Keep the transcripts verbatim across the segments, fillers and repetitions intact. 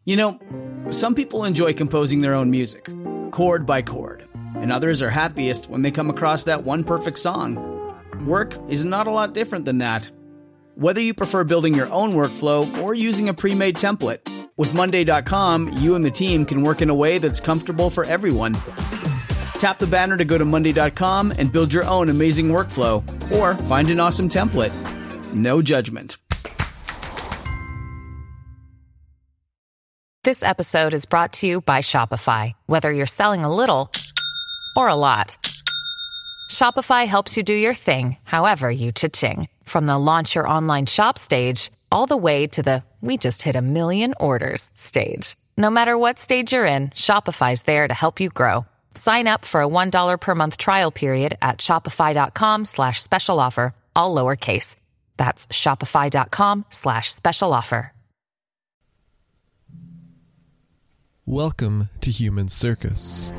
You know, some people enjoy composing their own music, chord by chord, and others are happiest when they come across that one perfect song. Work is not a lot different than that. Whether you prefer building your own workflow or using a pre-made template, with Monday dot com, you and the team can work in a way that's comfortable for everyone. Tap the banner to go to Monday dot com and build your own amazing workflow, or find an awesome template. No judgment. This episode is brought to you by Shopify. Whether you're selling a little or a lot, Shopify helps you do your thing, however you cha-ching. From the launch your online shop stage, all the way to the we just hit a million orders stage. No matter what stage you're in, Shopify's there to help you grow. Sign up for a one dollar per month trial period at shopify.com slash special offer, all lowercase. That's shopify.com slash special offer. Welcome to Human Circus.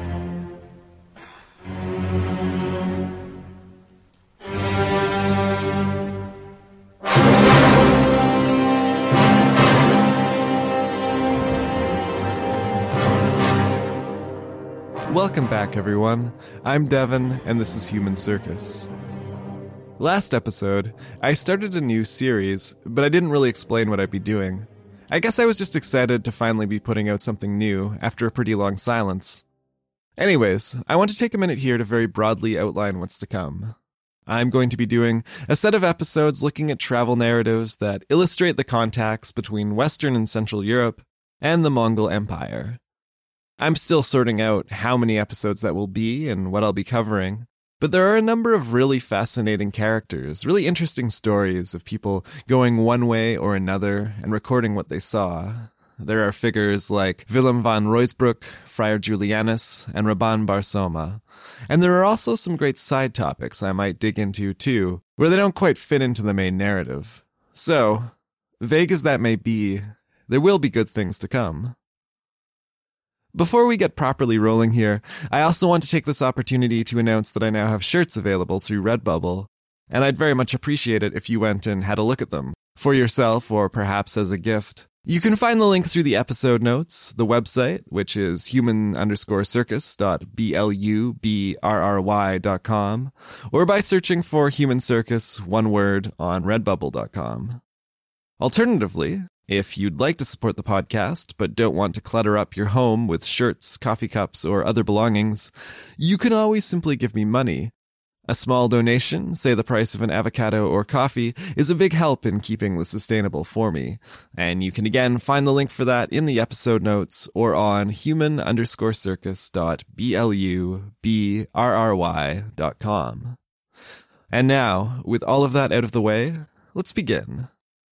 Welcome back, everyone. I'm Devin, and this is Human Circus. Last episode, I started a new series, but I didn't really explain what I'd be doing. I guess I was just excited to finally be putting out something new after a pretty long silence. Anyways, I want to take a minute here to very broadly outline what's to come. I'm going to be doing a set of episodes looking at travel narratives that illustrate the contacts between Western and Central Europe and the Mongol Empire. I'm still sorting out how many episodes that will be and what I'll be covering, but there are a number of really fascinating characters, really interesting stories of people going one way or another and recording what they saw. There are figures like Willem van Rooisbroek, Friar Julianus, and Rabban bar Soma. And there are also some great side topics I might dig into too, where they don't quite fit into the main narrative. So, vague as that may be, there will be good things to come. Before we get properly rolling here, I also want to take this opportunity to announce that I now have shirts available through Redbubble, and I'd very much appreciate it if you went and had a look at them, for yourself or perhaps as a gift. You can find the link through the episode notes, the website, which is human underscore circus dot b l u b r r y dot com, or by searching for Human Circus, one word, on redbubble dot com. Alternatively, if you'd like to support the podcast, but don't want to clutter up your home with shirts, coffee cups, or other belongings, you can always simply give me money. A small donation, say the price of an avocado or coffee, is a big help in keeping this sustainable for me. And you can again find the link for that in the episode notes or on human underscore circus dot b l u b r r y dot com. And now, with all of that out of the way, let's begin.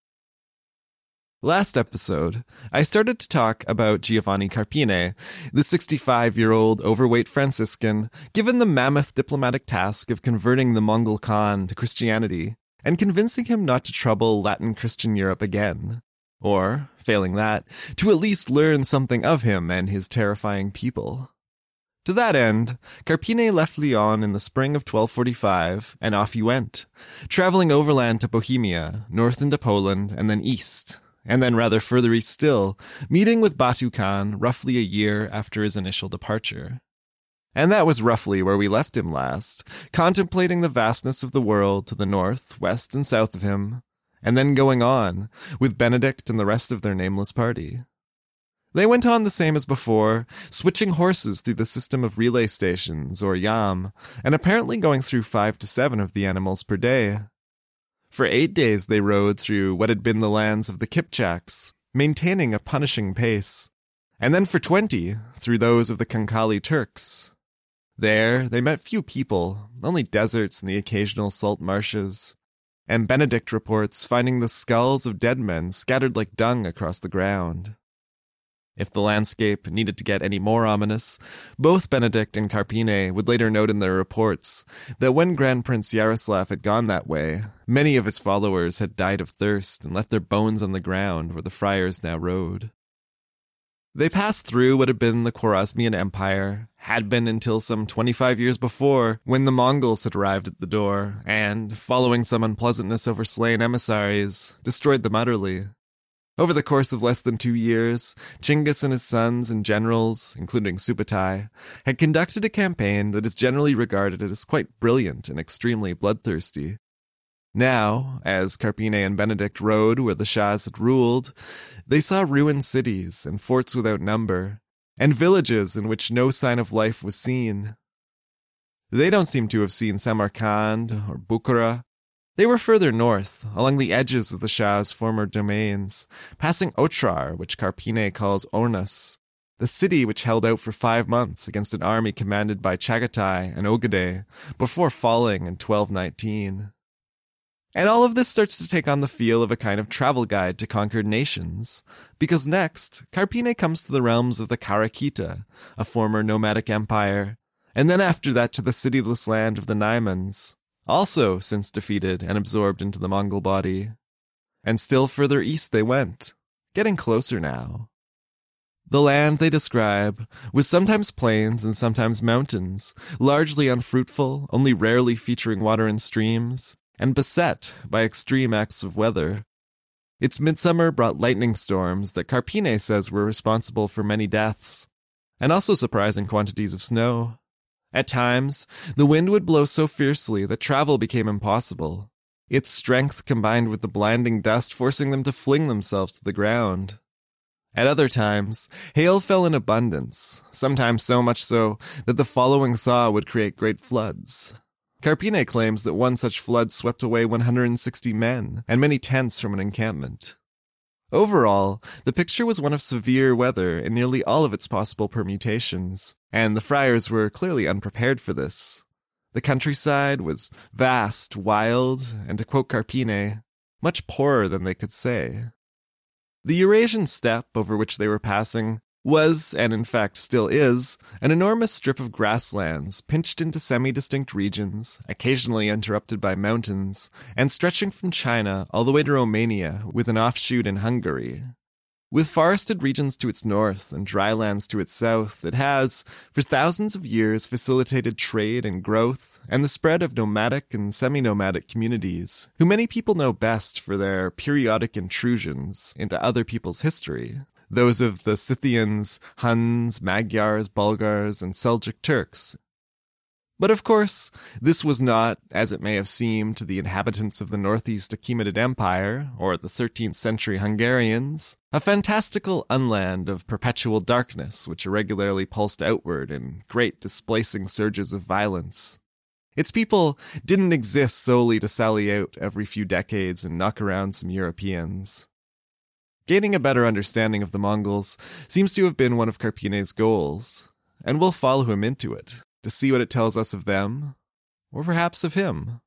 Last episode, I started to talk about Giovanni Carpine, the sixty-five-year-old overweight Franciscan, given the mammoth diplomatic task of converting the Mongol Khan to Christianity and convincing him not to trouble Latin Christian Europe again. Or, failing that, to at least learn something of him and his terrifying people. To that end, Carpine left Lyon in the spring of twelve forty-five, and off he went, traveling overland to Bohemia, north into Poland, and then east. And then rather further east still, meeting with Batu Khan roughly a year after his initial departure. And that was roughly where we left him last, contemplating the vastness of the world to the north, west, and south of him, and then going on, with Benedict and the rest of their nameless party. They went on the same as before, switching horses through the system of relay stations, or yam, and apparently going through five to seven of the animals per day. For eight days they rode through what had been the lands of the Kipchaks, maintaining a punishing pace, and then for twenty, through those of the Kankali Turks. There, they met few people, only deserts and the occasional salt marshes, and Benedict reports finding the skulls of dead men scattered like dung across the ground. If the landscape needed to get any more ominous, both Benedict and Carpine would later note in their reports that when Grand Prince Yaroslav had gone that way, many of his followers had died of thirst and left their bones on the ground where the friars now rode. They passed through what had been the Khwarezmian Empire, had been until some twenty-five years before, when the Mongols had arrived at the door, and, following some unpleasantness over slain emissaries, destroyed them utterly. Over the course of less than two years, Chinggis and his sons and generals, including Subutai, had conducted a campaign that is generally regarded as quite brilliant and extremely bloodthirsty. Now, as Carpine and Benedict rode where the Shahs had ruled, they saw ruined cities and forts without number, and villages in which no sign of life was seen. They don't seem to have seen Samarkand or Bukhara. They were further north, along the edges of the Shah's former domains, passing Otrar, which Carpine calls Ornas, the city which held out for five months against an army commanded by Chagatai and Ogedei, before falling in twelve nineteen. And all of this starts to take on the feel of a kind of travel guide to conquered nations, because next, Carpine comes to the realms of the Karakita, a former nomadic empire, and then after that to the cityless land of the Naimans, also since defeated and absorbed into the Mongol body. And still further east they went, getting closer now. The land they describe was sometimes plains and sometimes mountains, largely unfruitful, only rarely featuring water and streams, and beset by extreme acts of weather. Its midsummer brought lightning storms that Carpine says were responsible for many deaths, and also surprising quantities of snow. At times, the wind would blow so fiercely that travel became impossible, its strength combined with the blinding dust forcing them to fling themselves to the ground. At other times, hail fell in abundance, sometimes so much so that the following thaw would create great floods. Carpine claims that one such flood swept away one hundred sixty men and many tents from an encampment. Overall, the picture was one of severe weather in nearly all of its possible permutations, and the friars were clearly unprepared for this. The countryside was vast, wild, and to quote Carpine, much poorer than they could say. The Eurasian steppe over which they were passing was, and in fact still is, an enormous strip of grasslands pinched into semi-distinct regions, occasionally interrupted by mountains, and stretching from China all the way to Romania with an offshoot in Hungary. With forested regions to its north and drylands to its south, it has, for thousands of years, facilitated trade and growth, and the spread of nomadic and semi-nomadic communities, who many people know best for their periodic intrusions into other people's history. Those of the Scythians, Huns, Magyars, Bulgars, and Seljuk Turks. But of course, this was not, as it may have seemed to the inhabitants of the northeast Achaemenid Empire, or the thirteenth century Hungarians, a fantastical unland of perpetual darkness which irregularly pulsed outward in great displacing surges of violence. Its people didn't exist solely to sally out every few decades and knock around some Europeans. Gaining a better understanding of the Mongols seems to have been one of Carpine's goals, and we'll follow him into it, to see what it tells us of them, or perhaps of him.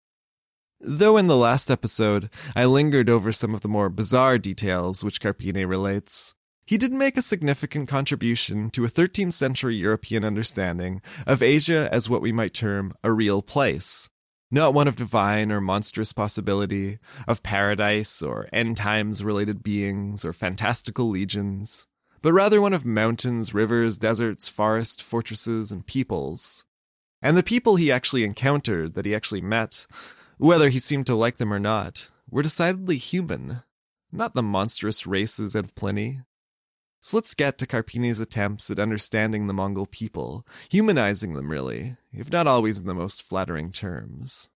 Though in the last episode, I lingered over some of the more bizarre details which Carpine relates, he did make a significant contribution to a thirteenth century European understanding of Asia as what we might term a real place. Not one of divine or monstrous possibility, of paradise or end times related beings or fantastical legions, but rather one of mountains, rivers, deserts, forests, fortresses, and peoples. And the people he actually encountered, that he actually met, whether he seemed to like them or not, were decidedly human, not the monstrous races out of Pliny. So let's get to Carpine's attempts at understanding the Mongol people, humanizing them really, if not always in the most flattering terms.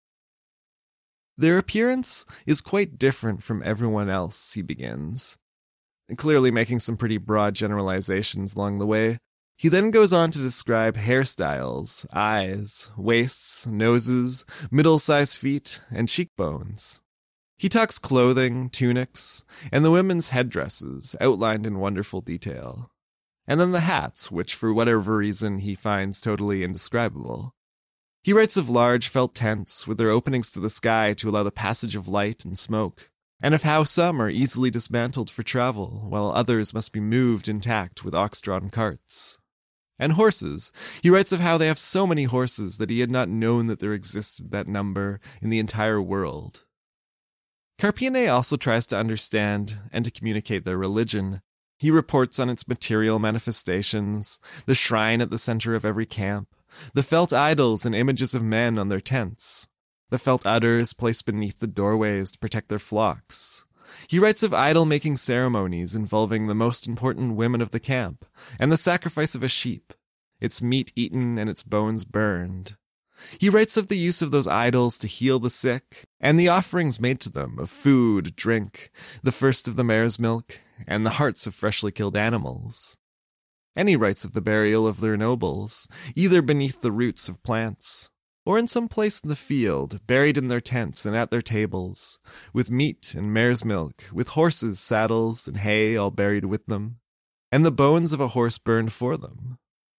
Their appearance is quite different from everyone else, he begins, clearly making some pretty broad generalizations along the way. He then goes on to describe hairstyles, eyes, waists, noses, middle-sized feet, and cheekbones. He talks clothing, tunics, and the women's headdresses, outlined in wonderful detail. And then the hats, which for whatever reason he finds totally indescribable. He writes of large felt tents with their openings to the sky to allow the passage of light and smoke, and of how some are easily dismantled for travel, while others must be moved intact with ox-drawn carts. And horses. He writes of how they have so many horses that he had not known that there existed that number in the entire world. Carpine also tries to understand and to communicate their religion. He reports on its material manifestations, the shrine at the center of every camp, the felt idols and images of men on their tents, the felt udders placed beneath the doorways to protect their flocks, He writes of idol-making ceremonies involving the most important women of the camp, and the sacrifice of a sheep, its meat eaten and its bones burned. He writes of the use of those idols to heal the sick, and the offerings made to them of food, drink, the first of the mare's milk, and the hearts of freshly killed animals. And he writes of the burial of their nobles, either beneath the roots of plants, or in some place in the field, buried in their tents and at their tables, with meat and mare's milk, with horses' saddles and hay all buried with them, and the bones of a horse burned for them.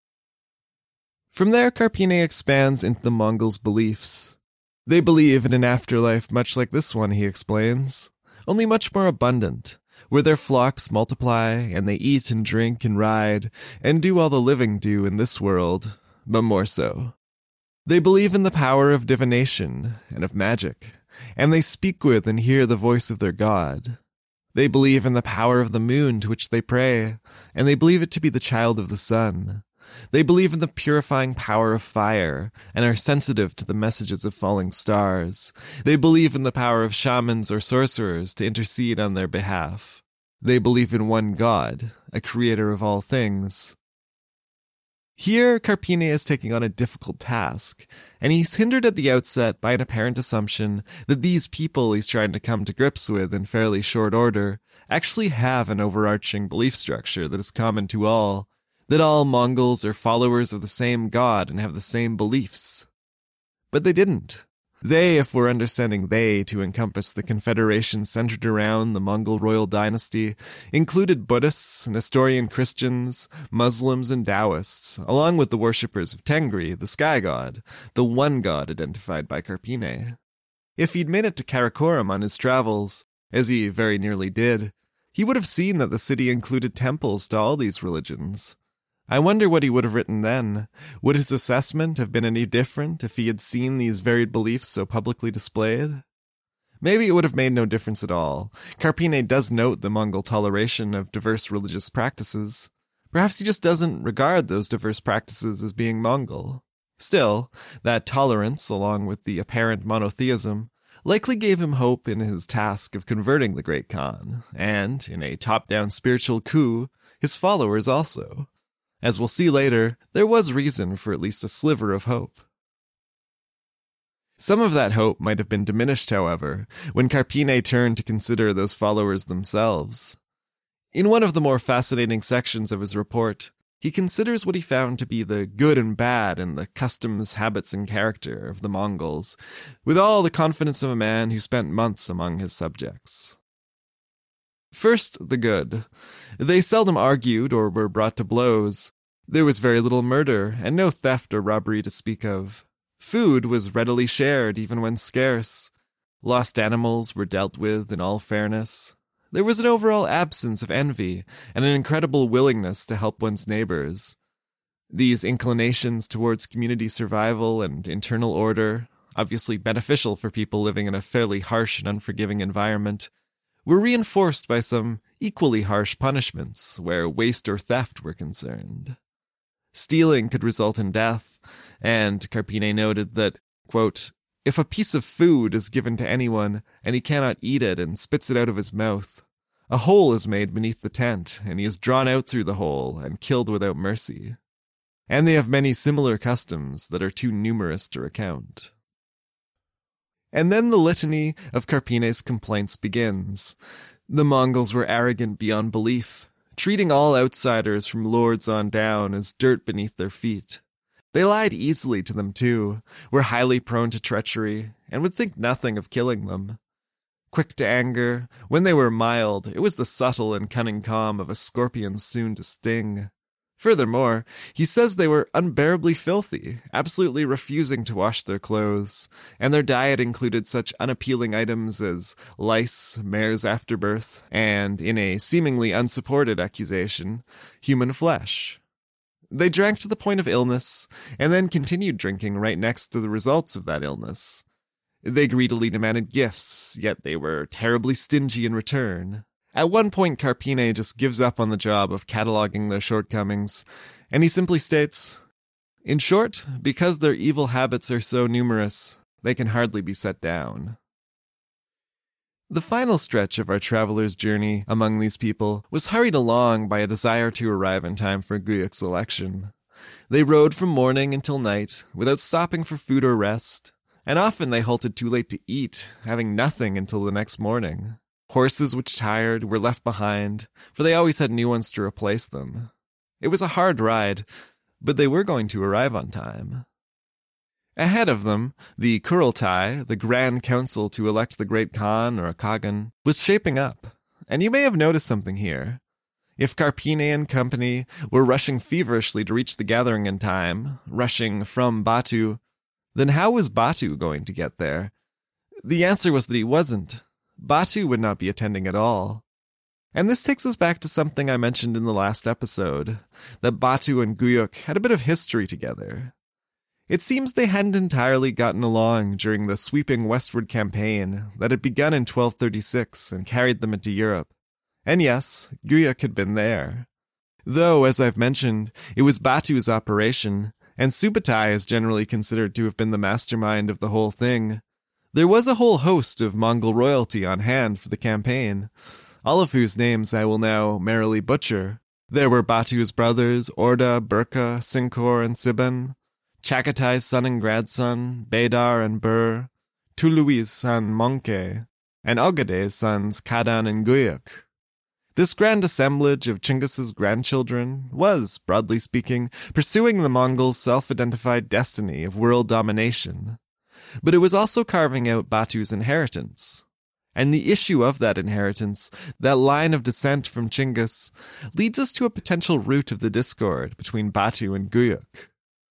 From there, Carpine expands into the Mongols' beliefs. They believe in an afterlife much like this one, he explains, only much more abundant, where their flocks multiply, and they eat and drink and ride, and do all the living do in this world, but more so. They believe in the power of divination and of magic, and they speak with and hear the voice of their god. They believe in the power of the moon to which they pray, and they believe it to be the child of the sun. They believe in the purifying power of fire and are sensitive to the messages of falling stars. They believe in the power of shamans or sorcerers to intercede on their behalf. They believe in one God, a creator of all things. Here, Carpine is taking on a difficult task, and he's hindered at the outset by an apparent assumption that these people he's trying to come to grips with in fairly short order actually have an overarching belief structure that is common to all, that all Mongols are followers of the same god and have the same beliefs. But they didn't. They, if we're understanding they to encompass the confederation centered around the Mongol royal dynasty, included Buddhists, Nestorian Christians, Muslims, and Taoists, along with the worshippers of Tengri, the sky god, the one god identified by Carpine. If he'd made it to Karakoram on his travels, as he very nearly did, he would have seen that the city included temples to all these religions. I wonder what he would have written then. Would his assessment have been any different if he had seen these varied beliefs so publicly displayed? Maybe it would have made no difference at all. Carpine does note the Mongol toleration of diverse religious practices. Perhaps he just doesn't regard those diverse practices as being Mongol. Still, that tolerance, along with the apparent monotheism, likely gave him hope in his task of converting the Great Khan, and, in a top-down spiritual coup, his followers also. As we'll see later, there was reason for at least a sliver of hope. Some of that hope might have been diminished, however, when Carpine turned to consider those followers themselves. In one of the more fascinating sections of his report, he considers what he found to be the good and bad in the customs, habits, and character of the Mongols, with all the confidence of a man who spent months among his subjects. First, the good. They seldom argued or were brought to blows. There was very little murder, and no theft or robbery to speak of. Food was readily shared, even when scarce. Lost animals were dealt with in all fairness. There was an overall absence of envy, and an incredible willingness to help one's neighbors. These inclinations towards community survival and internal order, obviously beneficial for people living in a fairly harsh and unforgiving environment, were reinforced by some equally harsh punishments where waste or theft were concerned. Stealing could result in death, and Carpine noted that, quote, if a piece of food is given to anyone and he cannot eat it and spits it out of his mouth, a hole is made beneath the tent and he is drawn out through the hole and killed without mercy. And they have many similar customs that are too numerous to recount. And then the litany of Carpine's complaints begins. The Mongols were arrogant beyond belief, treating all outsiders from lords on down as dirt beneath their feet. They lied easily to them too, were highly prone to treachery, and would think nothing of killing them. Quick to anger, when they were mild, it was the subtle and cunning calm of a scorpion soon to sting. Furthermore, he says they were unbearably filthy, absolutely refusing to wash their clothes, and their diet included such unappealing items as lice, mare's afterbirth, and, in a seemingly unsupported accusation, human flesh. They drank to the point of illness, and then continued drinking right next to the results of that illness. They greedily demanded gifts, yet they were terribly stingy in return. At one point, Carpine just gives up on the job of cataloging their shortcomings, and he simply states, in short, because their evil habits are so numerous, they can hardly be set down. The final stretch of our traveler's journey among these people was hurried along by a desire to arrive in time for Guyuk's election. They rode from morning until night, without stopping for food or rest, and often they halted too late to eat, having nothing until the next morning. Horses which tired were left behind, for they always had new ones to replace them. It was a hard ride, but they were going to arrive on time. Ahead of them, the Kurultai, the Grand Council to elect the Great Khan or a Kagan, was shaping up, and you may have noticed something here. If Carpine and company were rushing feverishly to reach the gathering in time, rushing from Batu, then how was Batu going to get there? The answer was that he wasn't. Batu would not be attending at all. And this takes us back to something I mentioned in the last episode, that Batu and Guyuk had a bit of history together. It seems they hadn't entirely gotten along during the sweeping westward campaign that had begun in twelve thirty-six and carried them into Europe. And yes, Guyuk had been there. Though, as I've mentioned, it was Batu's operation, and Subutai is generally considered to have been the mastermind of the whole thing. There was a whole host of Mongol royalty on hand for the campaign, all of whose names I will now merrily butcher. There were Batu's brothers, Orda, Burka, Sinkor, and Siban, Chaghatai's son and grandson, Baydar and Bur, Tului's son, Monke, and Ogade's sons, Kadan and Guyuk. This grand assemblage of Chinggis's grandchildren was, broadly speaking, pursuing the Mongols' self-identified destiny of world domination. But it was also carving out Batu's inheritance. And the issue of that inheritance, that line of descent from Chinggis, leads us to a potential root of the discord between Batu and Guyuk.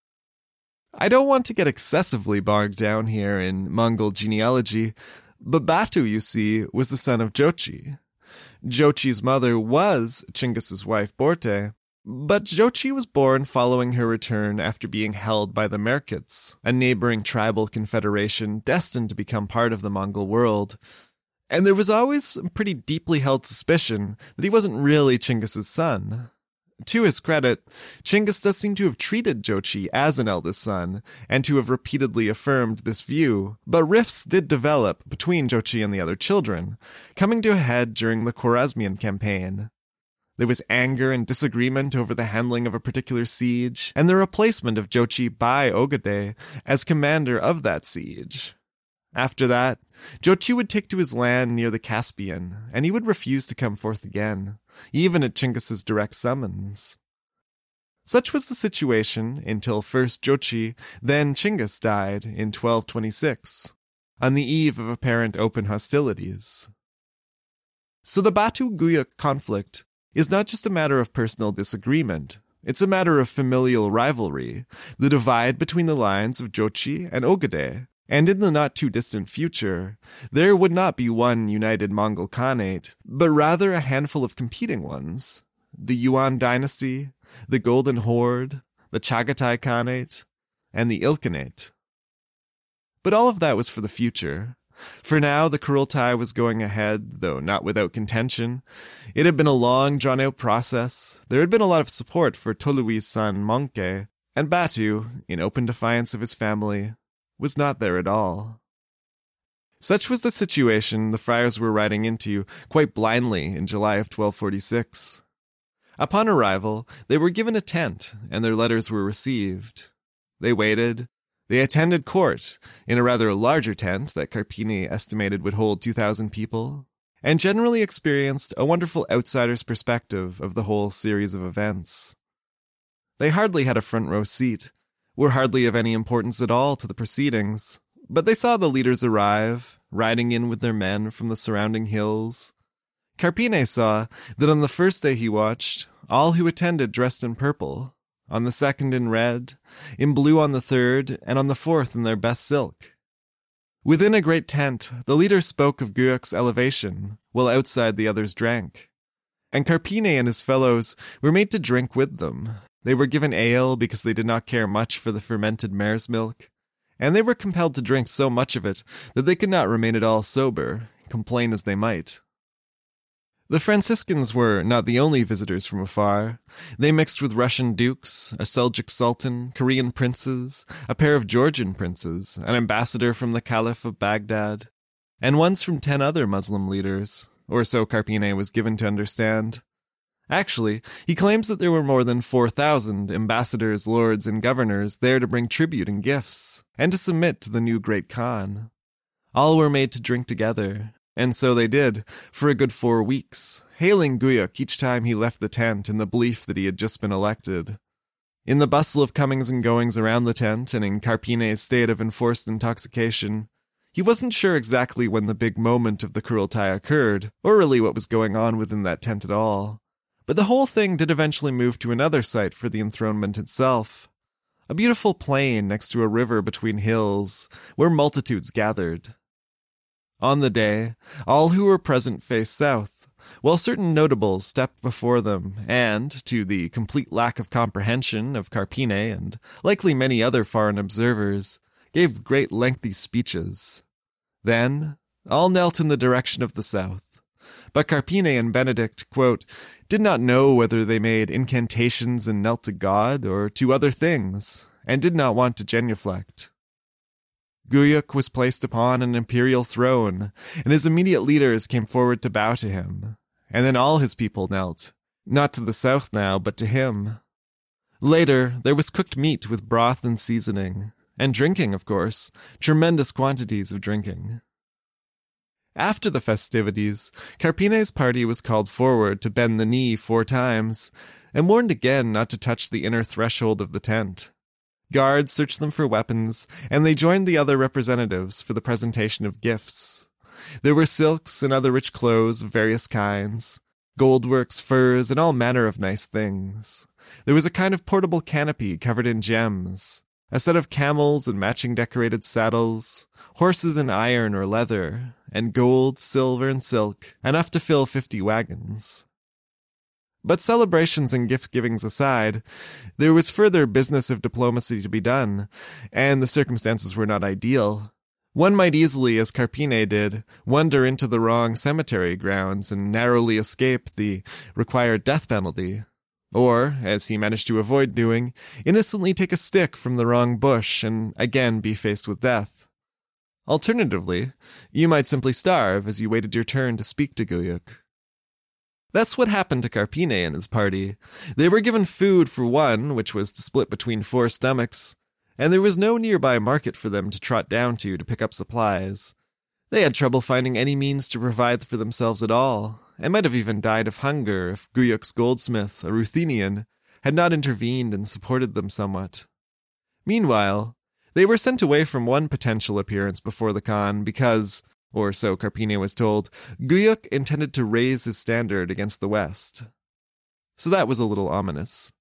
I don't want to get excessively bogged down here in Mongol genealogy, but Batu, you see, was the son of Jochi. Jochi's mother was Chinggis's wife Borte, but Jochi was born following her return after being held by the Merkits, a neighboring tribal confederation destined to become part of the Mongol world. And there was always some pretty deeply held suspicion that he wasn't really Chinggis's son. To his credit, Chinggis does seem to have treated Jochi as an eldest son, and to have repeatedly affirmed this view, but rifts did develop between Jochi and the other children, coming to a head during the Khwarezmian campaign. There was anger and disagreement over the handling of a particular siege, and the replacement of Jochi by Ogade as commander of that siege. After that, Jochi would take to his land near the Caspian, and he would refuse to come forth again, even at Chinggis's direct summons. Such was the situation until first Jochi, then Chinggis died in twelve twenty-six, on the eve of apparent open hostilities. So the Batu-Guyuk conflict is not just a matter of personal disagreement, it's a matter of familial rivalry, the divide between the lines of Jochi and Ogade. And in the not-too-distant future, there would not be one united Mongol Khanate, but rather a handful of competing ones. The Yuan dynasty, the Golden Horde, the Chagatai Khanate, and the Ilkhanate. But all of that was for the future. For now, the Kurultai was going ahead, though not without contention. It had been a long, drawn-out process. There had been a lot of support for Tolui's son, Monke, and Batu, in open defiance of his family, was not there at all. Such was the situation the friars were riding into quite blindly in July of twelve forty-six. Upon arrival, they were given a tent, and their letters were received. They waited. They attended court in a rather larger tent that Carpini estimated would hold two thousand people, and generally experienced a wonderful outsider's perspective of the whole series of events. They hardly had a front row seat, were hardly of any importance at all to the proceedings, but they saw the leaders arrive, riding in with their men from the surrounding hills. Carpine saw that on the first day he watched, all who attended dressed in purple, on the second in red, in blue on the third, and on the fourth in their best silk. Within a great tent, the leader spoke of Guyuk's elevation, while outside the others drank. And Carpine and his fellows were made to drink with them. They were given ale because they did not care much for the fermented mare's milk, and they were compelled to drink so much of it that they could not remain at all sober, complain as they might. The Franciscans were not the only visitors from afar. They mixed with Russian dukes, a Seljuk sultan, Korean princes, a pair of Georgian princes, an ambassador from the Caliph of Baghdad. and once from ten other Muslim leaders, or so Carpine was given to understand. Actually, he claims that there were more than four thousand ambassadors, lords, and governors there to bring tribute and gifts, and to submit to the new great Khan. All were made to drink together, and so they did, for a good four weeks, hailing Guyuk each time he left the tent in the belief that he had just been elected. In the bustle of comings and goings around the tent, and in Carpine's state of enforced intoxication, he wasn't sure exactly when the big moment of the Kurultai occurred, or really what was going on within that tent at all. But the whole thing did eventually move to another site for the enthronement itself. A beautiful plain next to a river between hills, where multitudes gathered. On the day, all who were present faced south, while certain notables stepped before them and, to the complete lack of comprehension of Carpine and likely many other foreign observers, gave great lengthy speeches. Then, all knelt in the direction of the south. But Carpine and Benedict, quote, did not know whether they made incantations and knelt to God or to other things, and did not want to genuflect. Guyuk was placed upon an imperial throne, and his immediate leaders came forward to bow to him, and then all his people knelt, not to the south now, but to him. Later, there was cooked meat with broth and seasoning, and drinking, of course, tremendous quantities of drinking. After the festivities, Carpine's party was called forward to bend the knee four times, and warned again not to touch the inner threshold of the tent. Guards searched them for weapons, and they joined the other representatives for the presentation of gifts. There were silks and other rich clothes of various kinds, goldworks, furs, and all manner of nice things. There was a kind of portable canopy covered in gems, a set of camels and matching decorated saddles, horses in iron or leather, and gold, silver, and silk, enough to fill fifty wagons. But celebrations and gift-givings aside, there was further business of diplomacy to be done, and the circumstances were not ideal. One might easily, as Carpine did, wander into the wrong cemetery grounds and narrowly escape the required death penalty. Or, as he managed to avoid doing, innocently take a stick from the wrong bush and again be faced with death. Alternatively, you might simply starve as you waited your turn to speak to Guyuk. That's what happened to Carpine and his party. They were given food for one, which was to split between four stomachs, and there was no nearby market for them to trot down to to pick up supplies. They had trouble finding any means to provide for themselves at all, and might have even died of hunger if Guyuk's goldsmith, a Ruthenian, had not intervened and supported them somewhat. Meanwhile, they were sent away from one potential appearance before the Khan because, or so Carpine was told, Guyuk intended to raise his standard against the West. So that was a little ominous.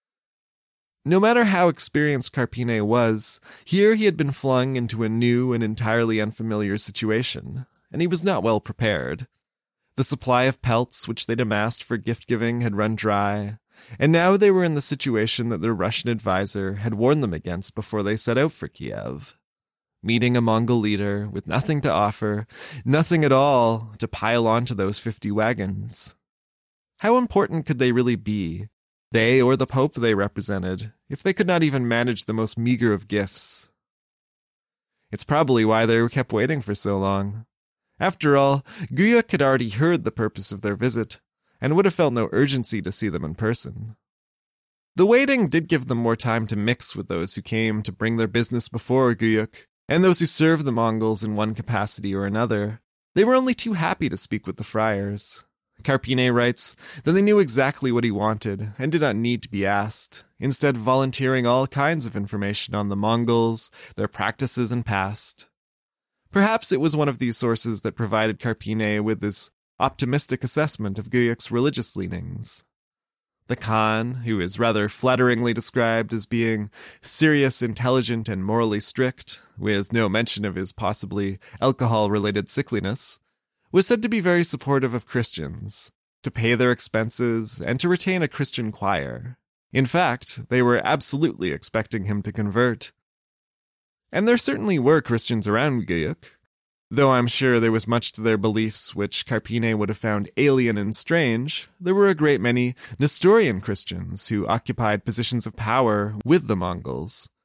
No matter how experienced Carpine was, here he had been flung into a new and entirely unfamiliar situation, and he was not well prepared. The supply of pelts which they'd amassed for gift-giving had run dry, and now they were in the situation that their Russian advisor had warned them against before they set out for Kiev. Meeting a Mongol leader with nothing to offer, nothing at all to pile onto those fifty wagons. How important could they really be, they or the Pope they represented, if they could not even manage the most meager of gifts? It's probably why they were kept waiting for so long. After all, Guyuk had already heard the purpose of their visit, and would have felt no urgency to see them in person. The waiting did give them more time to mix with those who came to bring their business before Guyuk, and those who served the Mongols in one capacity or another. They were only too happy to speak with the friars. Carpine writes that they knew exactly what he wanted and did not need to be asked, instead volunteering all kinds of information on the Mongols, their practices and past. Perhaps it was one of these sources that provided Carpine with this optimistic assessment of Guyuk's religious leanings. The Khan, who is rather flatteringly described as being serious, intelligent, and morally strict, with no mention of his possibly alcohol-related sickliness, was said to be very supportive of Christians, to pay their expenses, and to retain a Christian choir. In fact, they were absolutely expecting him to convert. And there certainly were Christians around Guyuk, though I'm sure there was much to their beliefs which Carpine would have found alien and strange. There were a great many Nestorian Christians who occupied positions of power with the Mongols.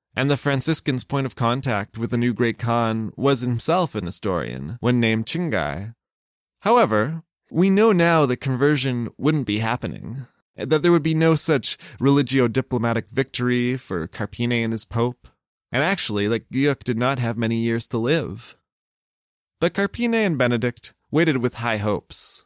And the Franciscans' point of contact with the new Great Khan was himself an Nestorian, one named Chingai. However, we know now that conversion wouldn't be happening, that there would be no such religio-diplomatic victory for Carpine and his pope, and actually that Guyuk did not have many years to live. But Carpine and Benedict waited with high hopes.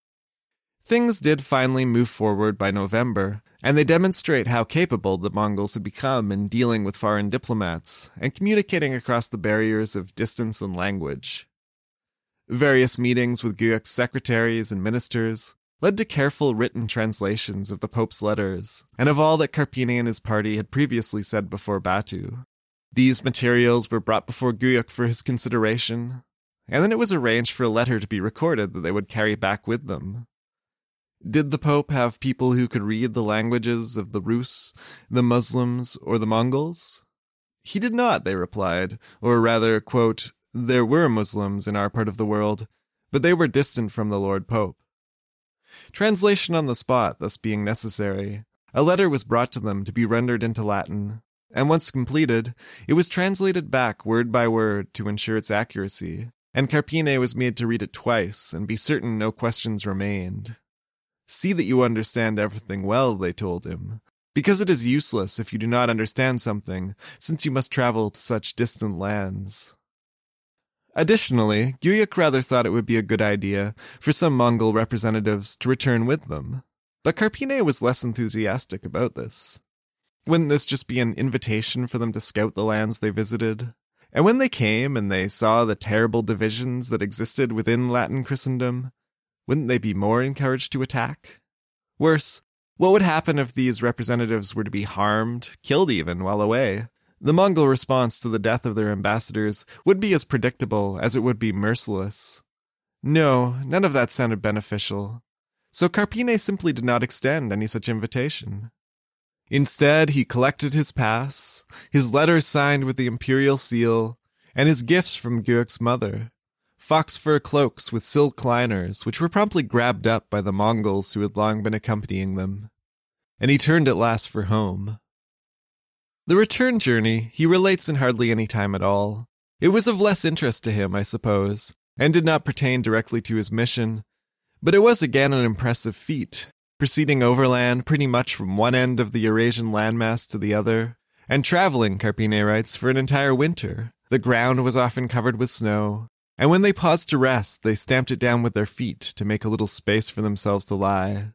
Things did finally move forward by November, and they demonstrate how capable the Mongols had become in dealing with foreign diplomats and communicating across the barriers of distance and language. Various meetings with Guyuk's secretaries and ministers led to careful written translations of the Pope's letters and of all that Carpine and his party had previously said before Batu. These materials were brought before Guyuk for his consideration, and then it was arranged for a letter to be recorded that they would carry back with them. Did the Pope have people who could read the languages of the Rus, the Muslims, or the Mongols? He did not, they replied, or rather, quote, there were Muslims in our part of the world, but they were distant from the Lord Pope. Translation on the spot thus being necessary, a letter was brought to them to be rendered into Latin, and once completed, it was translated back word by word to ensure its accuracy, and Carpine was made to read it twice and be certain no questions remained. See that you understand everything well, they told him, because it is useless if you do not understand something, since you must travel to such distant lands. Additionally, Guyuk rather thought it would be a good idea for some Mongol representatives to return with them, but Carpine was less enthusiastic about this. Wouldn't this just be an invitation for them to scout the lands they visited? And when they came and they saw the terrible divisions that existed within Latin Christendom, wouldn't they be more encouraged to attack? Worse, what would happen if these representatives were to be harmed, killed even, while away? The Mongol response to the death of their ambassadors would be as predictable as it would be merciless. No, none of that sounded beneficial. So Carpine simply did not extend any such invitation. Instead, he collected his pass, his letters signed with the imperial seal, and his gifts from Guyuk's mother. Fox fur cloaks with silk liners, which were promptly grabbed up by the Mongols who had long been accompanying them. And he turned at last for home. The return journey he relates in hardly any time at all. It was of less interest to him, I suppose, and did not pertain directly to his mission, but it was again an impressive feat, proceeding overland pretty much from one end of the Eurasian landmass to the other, and traveling, Carpine writes, for an entire winter. The ground was often covered with snow, and when they paused to rest, they stamped it down with their feet to make a little space for themselves to lie.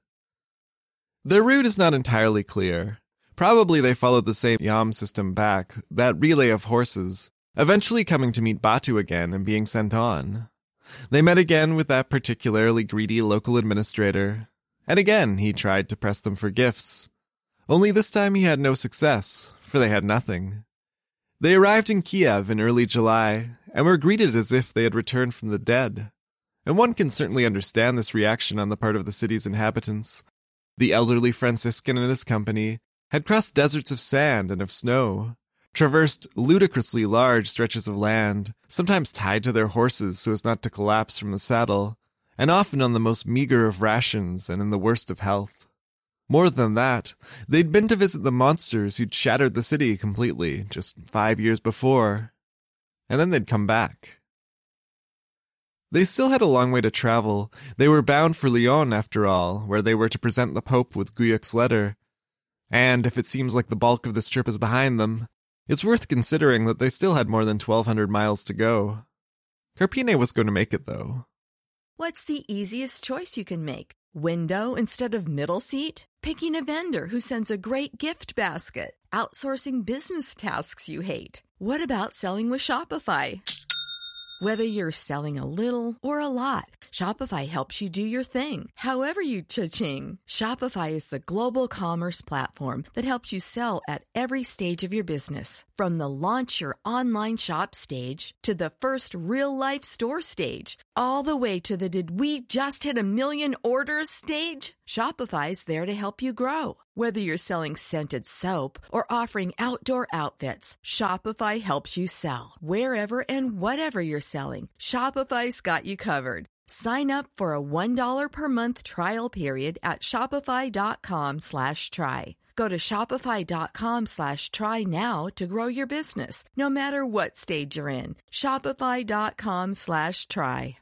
Their route is not entirely clear. Probably they followed the same Yam system back, that relay of horses, eventually coming to meet Batu again and being sent on. They met again with that particularly greedy local administrator, and again he tried to press them for gifts. Only this time he had no success, for they had nothing. They arrived in Kiev in early July, and were greeted as if they had returned from the dead. And one can certainly understand this reaction on the part of the city's inhabitants. The elderly Franciscan and his company had crossed deserts of sand and of snow, traversed ludicrously large stretches of land, sometimes tied to their horses so as not to collapse from the saddle, and often on the most meager of rations and in the worst of health. More than that, they'd been to visit the monsters who'd shattered the city completely just five years before, and then they'd come back. They still had a long way to travel. They were bound for Lyon, after all, where they were to present the Pope with Guyuk's letter. And if it seems like the bulk of this trip is behind them, it's worth considering that they still had more than twelve hundred miles to go. Carpine was going to make it, though. What's the easiest choice you can make? Window instead of middle seat? Picking a vendor who sends a great gift basket? Outsourcing business tasks you hate? What about selling with Shopify? Whether you're selling a little or a lot, Shopify helps you do your thing, however you cha-ching. Shopify is the global commerce platform that helps you sell at every stage of your business. From the launch your online shop stage to the first real-life store stage, all the way to the did we just hit a million orders stage. Shopify's there to help you grow. Whether you're selling scented soap or offering outdoor outfits, Shopify helps you sell. Wherever and whatever you're selling, Shopify's got you covered. Sign up for a one dollar per month trial period at shopify.com slash try. Go to shopify.com slash try now to grow your business, no matter what stage you're in. Shopify.com slash try.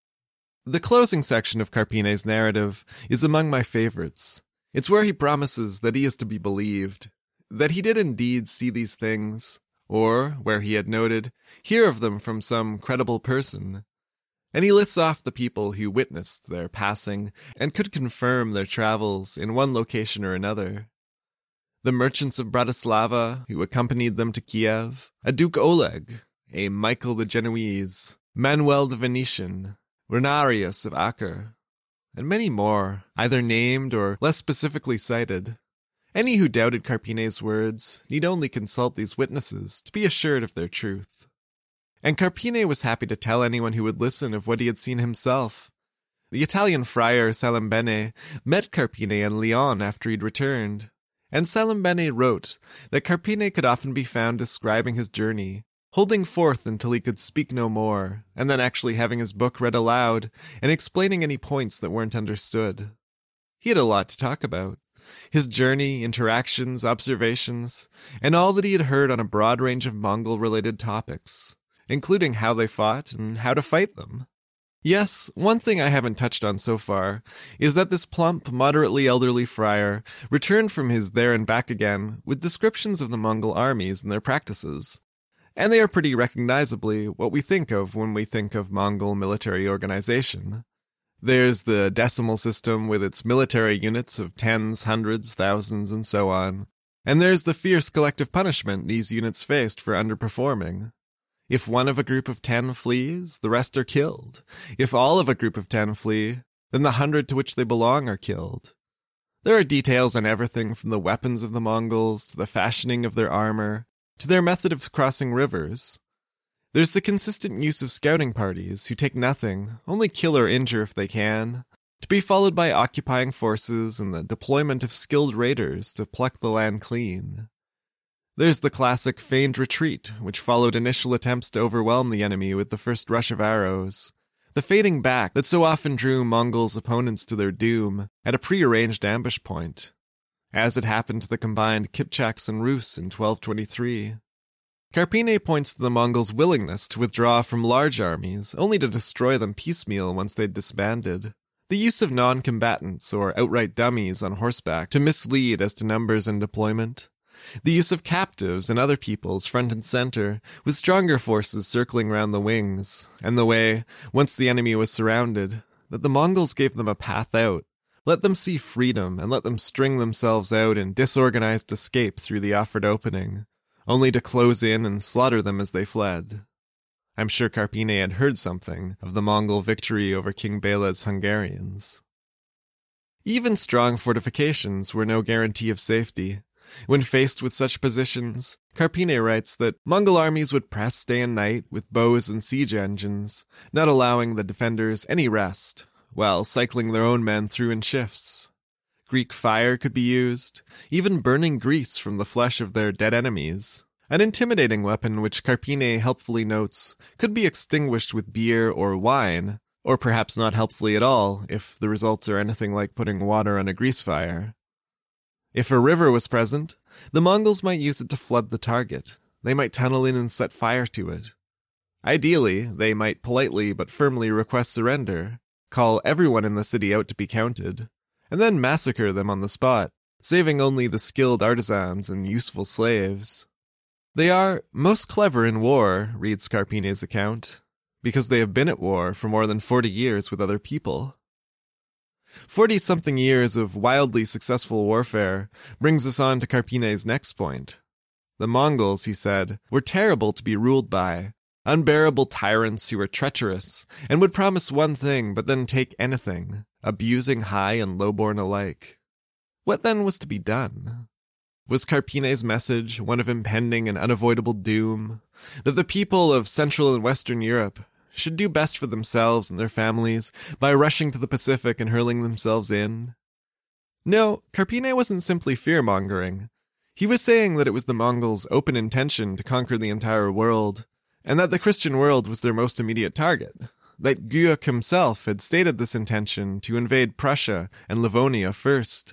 The closing section of Carpine's narrative is among my favorites. It's where he promises that he is to be believed, that he did indeed see these things, or, where he had noted, hear of them from some credible person. And he lists off the people who witnessed their passing and could confirm their travels in one location or another. The merchants of Bratislava who accompanied them to Kiev, a Duke Oleg, a Michael the Genoese, Manuel the Venetian, Renarius of Acre, and many more, either named or less specifically cited. Any who doubted Carpine's words need only consult these witnesses to be assured of their truth. And Carpine was happy to tell anyone who would listen of what he had seen himself. The Italian friar Salimbene met Carpine in Lyon after he'd returned, and Salimbene wrote that Carpine could often be found describing his journey, holding forth until he could speak no more, and then actually having his book read aloud and explaining any points that weren't understood. He had a lot to talk about. His journey, interactions, observations, and all that he had heard on a broad range of Mongol-related topics, including how they fought and how to fight them. Yes, one thing I haven't touched on so far is that this plump, moderately elderly friar returned from his there and back again with descriptions of the Mongol armies and their practices, and they are pretty recognizably what we think of when we think of Mongol military organization. There's the decimal system with its military units of tens, hundreds, thousands, and so on. And there's the fierce collective punishment these units faced for underperforming. If one of a group of ten flees, the rest are killed. If all of a group of ten flee, then the hundred to which they belong are killed. There are details on everything from the weapons of the Mongols, to the fashioning of their armor, to their method of crossing rivers. There's the consistent use of scouting parties who take nothing, only kill or injure if they can, to be followed by occupying forces and the deployment of skilled raiders to pluck the land clean. There's the classic feigned retreat, which followed initial attempts to overwhelm the enemy with the first rush of arrows, the fading back that so often drew Mongols' opponents to their doom at a prearranged ambush point, as it happened to the combined Kipchaks and Rus in twelve twenty-three. Carpine points to the Mongols' willingness to withdraw from large armies, only to destroy them piecemeal once they'd disbanded. The use of non-combatants or outright dummies on horseback to mislead as to numbers and deployment. The use of captives and other peoples front and center, with stronger forces circling round the wings, and the way, once the enemy was surrounded, that the Mongols gave them a path out, let them see freedom, and let them string themselves out in disorganized escape through the offered opening, only to close in and slaughter them as they fled. I'm sure Carpine had heard something of the Mongol victory over King Beled's Hungarians. Even strong fortifications were no guarantee of safety. When faced with such positions, Carpine writes that Mongol armies would press day and night with bows and siege engines, not allowing the defenders any rest, while cycling their own men through in shifts. Greek fire could be used, even burning grease from the flesh of their dead enemies, an intimidating weapon which Carpine helpfully notes could be extinguished with beer or wine, or perhaps not helpfully at all if the results are anything like putting water on a grease fire. If a river was present, the Mongols might use it to flood the target. They might tunnel in and set fire to it. Ideally, they might politely but firmly request surrender, call everyone in the city out to be counted, and then massacre them on the spot, saving only the skilled artisans and useful slaves. They are most clever in war, reads Carpine's account, because they have been at war for more than forty years with other people. Forty-something years of wildly successful warfare brings us on to Carpine's next point. The Mongols, he said, were terrible to be ruled by, unbearable tyrants who were treacherous, and would promise one thing but then take anything, abusing high and lowborn alike. What then was to be done? Was Carpine's message one of impending and unavoidable doom, that the people of Central and Western Europe should do best for themselves and their families by rushing to the Pacific and hurling themselves in? No, Carpine wasn't simply fear-mongering. He was saying that it was the Mongols' open intention to conquer the entire world, and that the Christian world was their most immediate target. that Guyuk himself had stated this intention to invade Prussia and Livonia first.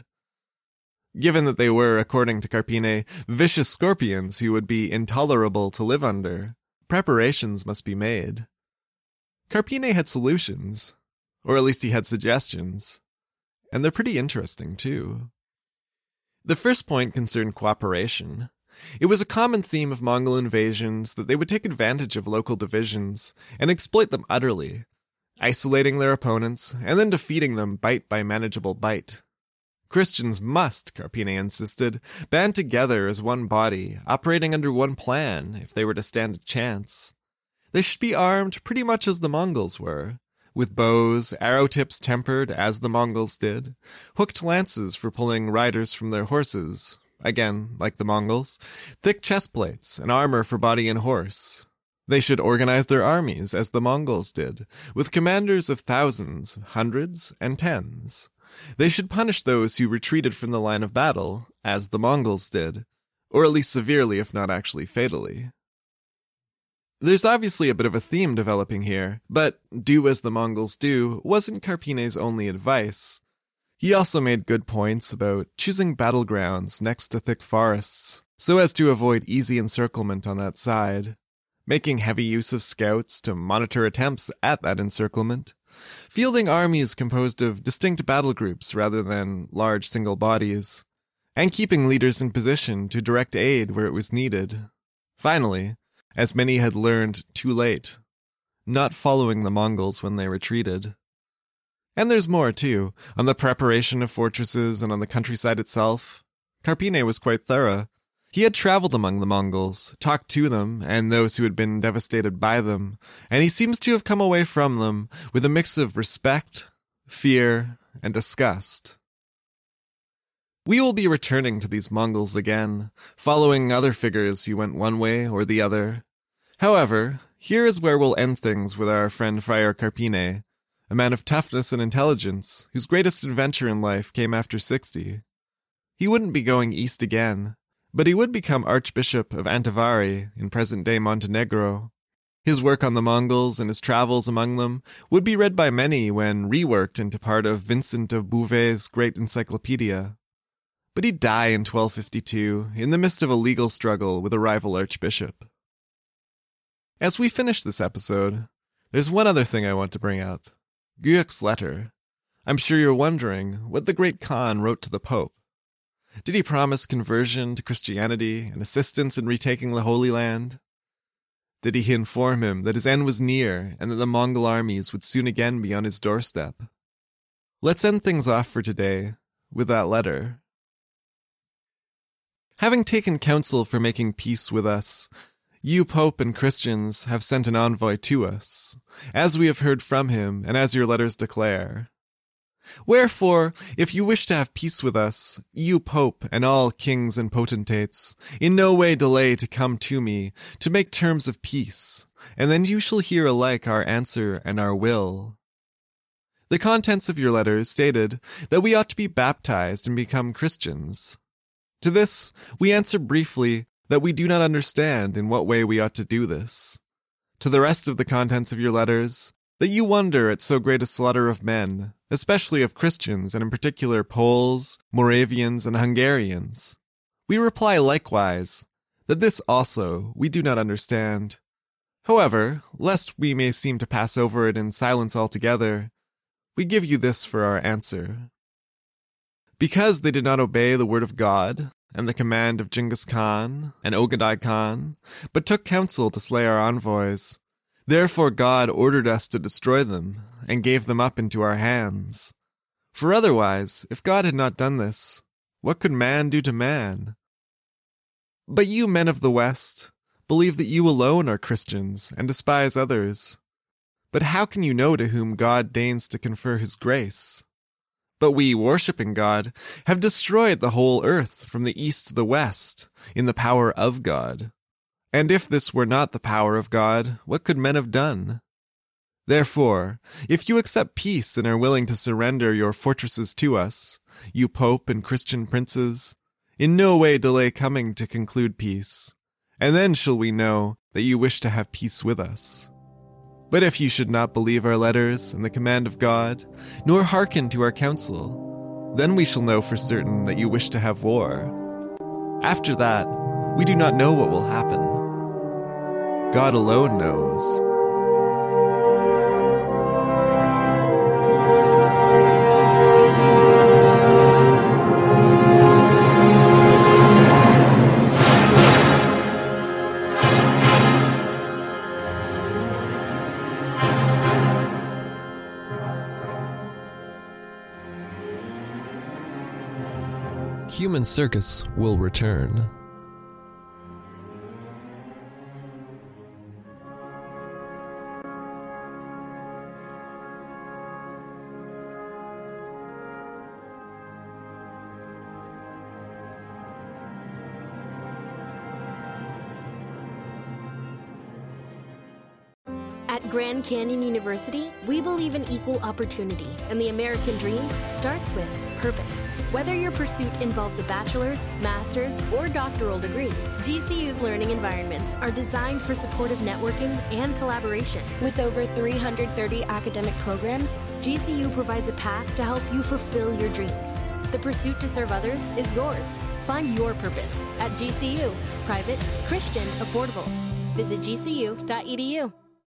Given that they were, according to Carpine, vicious scorpions who would be intolerable to live under, preparations must be made. Carpine had solutions, or at least he had suggestions, and they're pretty interesting too. The first point concerned cooperation. It was a common theme of Mongol invasions that they would take advantage of local divisions and exploit them utterly, isolating their opponents and then defeating them bite by manageable bite. Christians must, Carpine insisted, band together as one body, operating under one plan if they were to stand a chance. They should be armed pretty much as the Mongols were, with bows, arrow tips tempered as the Mongols did, hooked lances for pulling riders from their horses, again, like the Mongols, thick chest plates and armor for body and horse. They should organize their armies as the Mongols did, with commanders of thousands, hundreds, and tens. They should punish those who retreated from the line of battle, as the Mongols did, or at least severely if not actually fatally. There's obviously a bit of a theme developing here, but do as the Mongols do wasn't Carpine's only advice. He also made good points about choosing battlegrounds next to thick forests, so as to avoid easy encirclement on that side, making heavy use of scouts to monitor attempts at that encirclement, fielding armies composed of distinct battle groups rather than large single bodies, and keeping leaders in position to direct aid where it was needed. Finally, as many had learned too late, not following the Mongols when they retreated. And there's more, too, on the preparation of fortresses and on the countryside itself. Carpine was quite thorough. He had traveled among the Mongols, talked to them, and those who had been devastated by them, and he seems to have come away from them with a mix of respect, fear, and disgust. We will be returning to these Mongols again, following other figures who went one way or the other. However, here is where we'll end things with our friend Friar Carpine, a man of toughness and intelligence, whose greatest adventure in life came after sixty. He wouldn't be going east again, but he would become Archbishop of Antivari in present-day Montenegro. His work on the Mongols and his travels among them would be read by many when reworked into part of Vincent of Beauvai's great encyclopedia. But he'd die in twelve fifty-two in the midst of a legal struggle with a rival archbishop. As we finish this episode, there's one other thing I want to bring up. Guyuk's letter. I'm sure you're wondering what the great Khan wrote to the Pope. Did he promise conversion to Christianity and assistance in retaking the Holy Land? Did he inform him that his end was near and that the Mongol armies would soon again be on his doorstep? Let's end things off for today with that letter. Having taken counsel for making peace with us, you, Pope, and Christians have sent an envoy to us, as we have heard from him and as your letters declare. Wherefore, if you wish to have peace with us, you, Pope, and all kings and potentates, in no way delay to come to me to make terms of peace, and then you shall hear alike our answer and our will. The contents of your letters stated that we ought to be baptized and become Christians. To this, we answer briefly that we do not understand in what way we ought to do this. To the rest of the contents of your letters, that you wonder at so great a slaughter of men, especially of Christians, and in particular Poles, Moravians, and Hungarians. We reply likewise, that this also we do not understand. However, lest we may seem to pass over it in silence altogether, we give you this for our answer. Because they did not obey the word of God, and the command of Genghis Khan and Ogadai Khan, but took counsel to slay our envoys, therefore God ordered us to destroy them, and gave them up into our hands. For otherwise, if God had not done this, what could man do to man? But you men of the West, believe that you alone are Christians, and despise others. But how can you know to whom God deigns to confer his grace? But we, worshipping God, have destroyed the whole earth from the east to the west, in the power of God. And if this were not the power of God, what could men have done? Therefore, if you accept peace and are willing to surrender your fortresses to us, you Pope and Christian princes, in no way delay coming to conclude peace, and then shall we know that you wish to have peace with us. But if you should not believe our letters and the command of God, nor hearken to our counsel, then we shall know for certain that you wish to have war. After that, we do not know what will happen. God alone knows. Human Circus will return. At Grand Canyon University, we believe in equal opportunity, and the American dream starts with purpose. Whether your pursuit involves a bachelor's, master's, or doctoral degree, G C U's learning environments are designed for supportive networking and collaboration. With over three hundred thirty academic programs, G C U provides a path to help you fulfill your dreams. The pursuit to serve others is yours. Find your purpose at G C U. Private, Christian, affordable. Visit G C U dot E D U.